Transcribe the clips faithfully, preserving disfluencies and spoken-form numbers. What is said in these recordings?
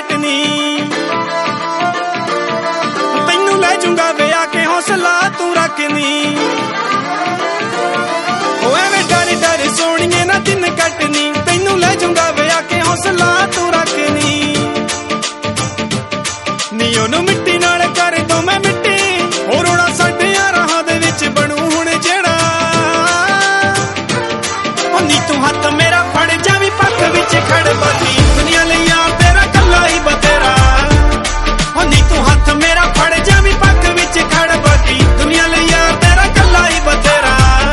कटनी तैनू लै जूंगा वे आके हौसला तू रखनी ओ एवें डर डर सोहणीए ना दिन कटनी तैनू लै जूंगा वे आके हौसला तू रखनी नी ओनू मिट्टी नाल कर दो मैं मिट्टी ओ रोड़ा साडियां राहां दे विच बनू हुण जेड़ा ओ नी तू हत्थ मेरा फड़ जावी पक्क विच खड़ बाकी दुनिया लईया तेरा कल्ला ही बतेरा ओ नी तू हत्थ मेरा फड़ जावी पक्क विच खड़ बाकी दुनिया लईया तेरा कल्ला ही बतेरा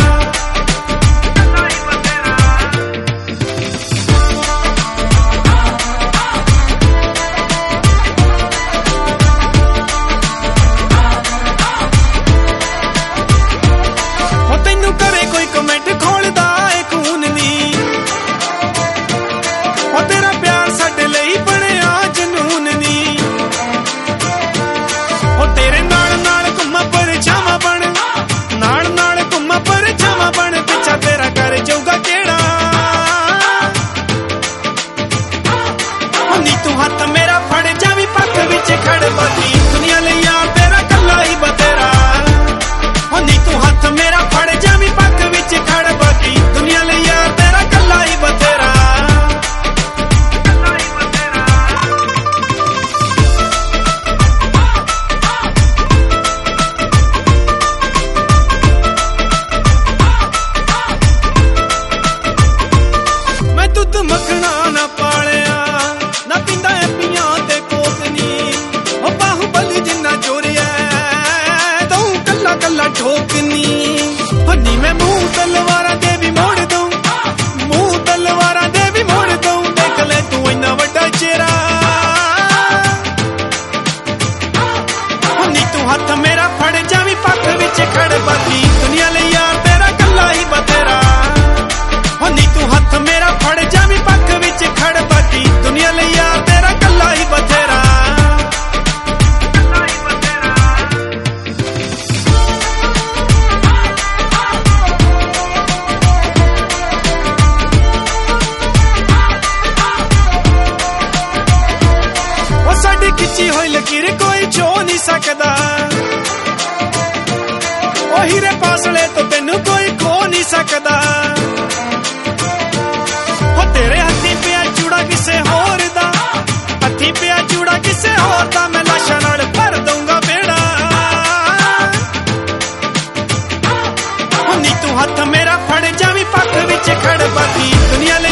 मखना ना पालिया ना पींदा पियां ते कोकनी ओ बाहुबली जिन्ना चोरिया तू कल्ला कल्ला ठोकनी हन्नी मैं मुंह तलवारा दे भी मोड़ दूं मुंह तलवारा दे भी मोड़ दूं देख ले तू इन्ना वड्डा चेहरा हन्नी तू हत्थ मेरा फड़ जावी पक्क विच खड़ बाकी दुनिया ले यार तेरा कल्ला ही बतेरा हन्नी तू हत्थ मेरा फड़ जावी पक्क विच खड़ बाकी दुनिया ले यार तेरा कल्ला ही बतेरा ओ साडी खिच्ची होई लकीर कोई छो नहीं सकदा ओ हीरे फासले तो तैनू कोई खो नहीं सकदा तेरे हथी पिया चूड़ा किसे होर दा हथी पिया चूड़ा किसे होर दा मैं लाशां नाल भर दूंगा बेड़ा नी तू हत्थ मेरा फड़ जावी पक्क विच खड़ बाकी दुनिया